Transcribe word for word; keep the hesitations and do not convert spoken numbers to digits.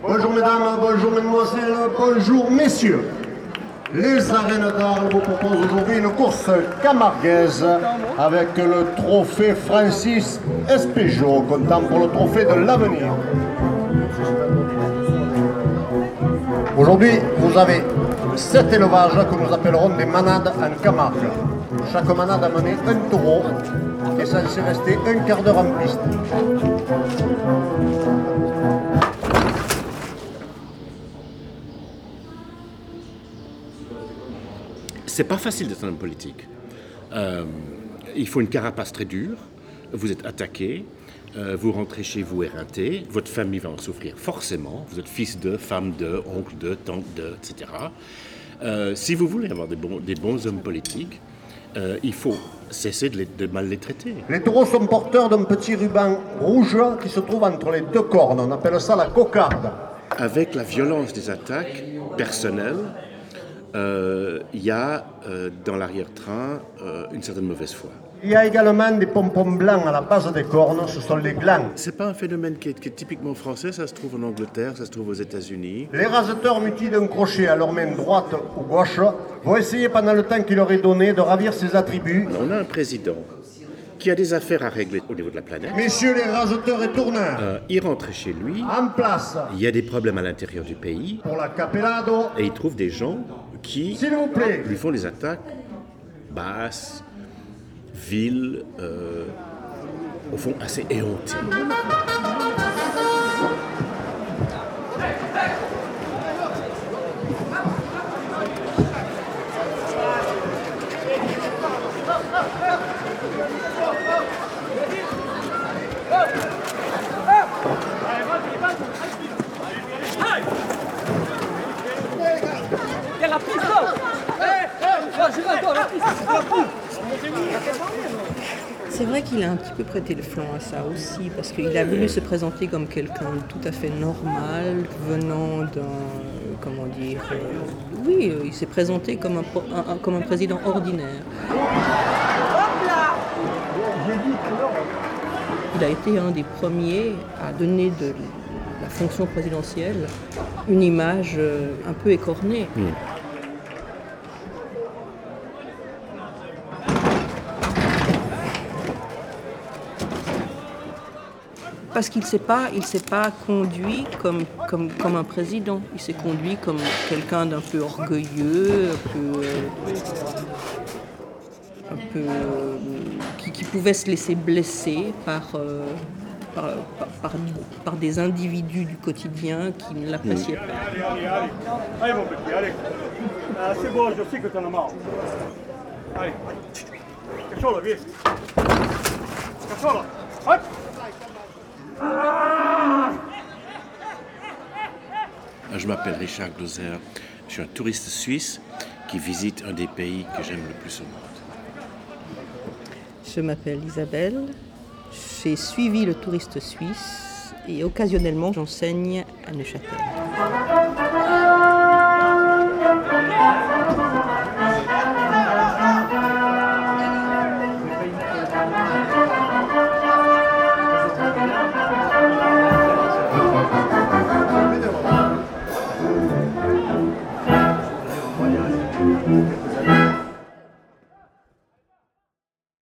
Bonjour mesdames, bonjour mesdemoiselles, bonjour messieurs. Les Arènes d'Arles vous proposent aujourd'hui une course camarguaise avec le trophée Francis Espejo, comptant pour le trophée de l'avenir. Aujourd'hui, vous avez sept élevages que nous appellerons des manades en Camargue. Chaque manade a mené un taureau qui est censé rester un quart d'heure en piste. C'est pas facile d'être un homme politique. Euh, il faut une carapace très dure, vous êtes attaqué, euh, vous rentrez chez vous éreinté, votre famille va en souffrir forcément, vous êtes fils de, femme de, oncle de, tante de, et cetera. Euh, si vous voulez avoir des bons, des bons hommes politiques, euh, il faut cesser de, les, de mal les traiter. Les taureaux sont porteurs d'un petit ruban rouge qui se trouve entre les deux cornes, on appelle ça la cocarde. Avec la violence des attaques personnelles, il euh, y a euh, dans l'arrière-train euh, une certaine mauvaise foi. Il y a également des pompons blancs à la base des cornes, ce sont les glands. C'est pas un phénomène qui est, qui est typiquement français, ça se trouve en Angleterre, ça se trouve aux États-Unis. Les raseteurs mutis d'un crochet à leur main droite ou gauche vont essayer pendant le temps qui leur est donné de ravir ses attributs. On a un président qui a des affaires à régler au niveau de la planète. Messieurs les raseteurs et tourneurs, euh, il rentre chez lui. En place. Il y a des problèmes à l'intérieur du pays. Pour la Capellado. Et il trouve des gens qui S'il vous plaît. lui font des attaques basses, viles, euh, au fond assez éhontées. C'est vrai qu'il a un petit peu prêté le flanc à ça aussi, parce qu'il a voulu se présenter comme quelqu'un de tout à fait normal, venant d'un, comment dire, euh, oui, il s'est présenté comme un, un, un, comme un président ordinaire. Il a été un des premiers à donner de la fonction présidentielle une image un peu écornée. Mmh. Parce qu'il ne s'est pas, il s'est pas conduit comme, comme, comme un président. Il s'est conduit comme quelqu'un d'un peu orgueilleux, un peu, un peu qui, qui pouvait se laisser blesser par, euh, par, par, par, par des individus du quotidien qui ne l'appréciaient pas. Allez, allez, allez. Allez, mon petit, allez. Euh, c'est bon, je sais que t'en as marre. Allez. Cacholo, viens. Cacholo. Hop. Je m'appelle Richard Glauser, je suis un touriste suisse qui visite un des pays que j'aime le plus au monde. Je m'appelle Isabelle, j'ai suivi le touriste suisse et occasionnellement j'enseigne à Neuchâtel.